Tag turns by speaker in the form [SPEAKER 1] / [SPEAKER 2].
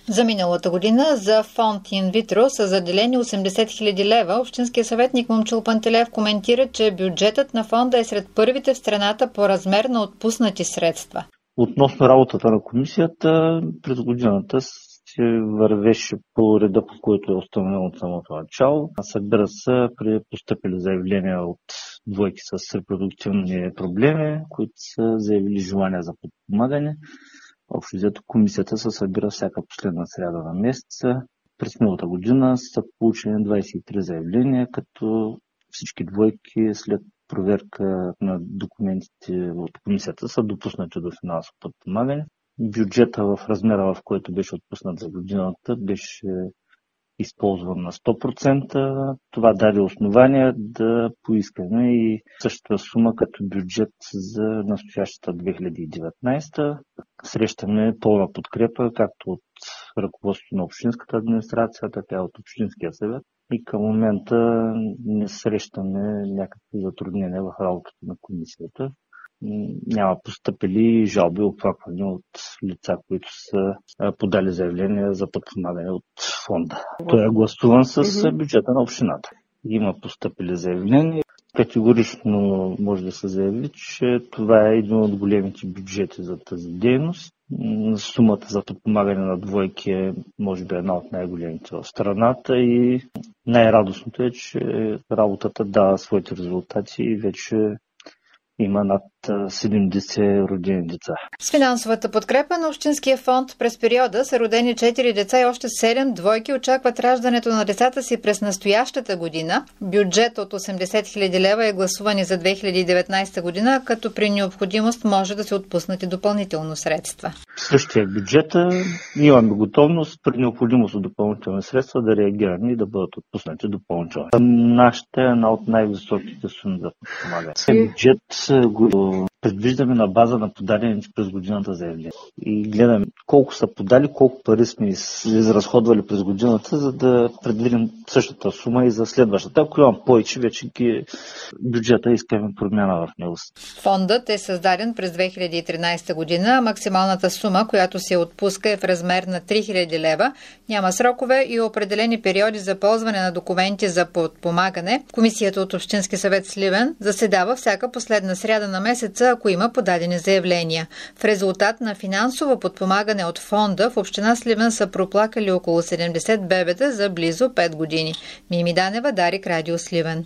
[SPEAKER 1] За миналата година за фонд инвитро са заделени 80 000 лева. Общинският съветник Момчил Пантелеев коментира, че бюджетът на фонда е сред първите в страната по размер на отпуснати средства.
[SPEAKER 2] Относно работата на комисията, през годината се вървеше по реда, по който е установено от самото начало. Събира се при постъпили заявления от двойки с репродуктивни проблеми, които са заявили желание за подпомагане. Общо взето комисията се събира всяка последна сряда на месеца. През миналата година са получени 23 заявления, като всички двойки след проверка на документите от комисията са допуснати до финансово подпомагане. Бюджета в размера, в който беше отпуснат за годината, беше използван на 100%. Това даде основание да поискаме и същата сума като бюджет за настоящата 2019. Срещаме пълна подкрепа както от ръководството на общинската администрация, така и от Общинския съвет. И към момента не срещаме някакви затруднения в работата на комисията. Няма постъпили жалби, оплаквани от лица, които са подали заявление за подпомагане от фонда. Той е гласуван с бюджета на общината. Има постъпили заявления. Категорично може да се заяви, че това е един от големите бюджети за тази дейност. Сумата за подпомагане на двойки е, може би, една от най-големите в страната и най-радостното е, че работата дава своите резултати и вече има над 70 родени деца.
[SPEAKER 1] С финансовата подкрепа на Общинския фонд през периода са родени 4 деца и още 7 двойки очакват раждането на децата си през настоящата година. Бюджет от 80 000 лева е гласуван и за 2019 година, като при необходимост може да се отпуснат и допълнително средства.
[SPEAKER 2] Същия бюджета имаме готовност при необходимост от допълнителни средства да реагираме и да бъдат отпуснати допълнително. Нашата е една от най-високите суми за подпомагане. Бюджет го предвиждаме на база на подадените през годината заявления. И гледаме колко са подали, колко пари сме изразходвали през годината, за да предвидим същата сума и за следващата. Ако имам повече, вече бюджета искаме промяна в него.
[SPEAKER 1] Фондът е създаден през 2013 година. Максималната сума, която се отпуска, е в размер на 3000 лева. Няма срокове и определени периоди за ползване на документи за подпомагане. Комисията от Общински съвет Сливен заседава всяка последна сряда на месеца, ако има подадени заявления. В резултат на финансово подпомагане от фонда в община Сливен са проплакали около 70 бебета за близо 5 години. Мими Данева, Дарик, Радио Сливен.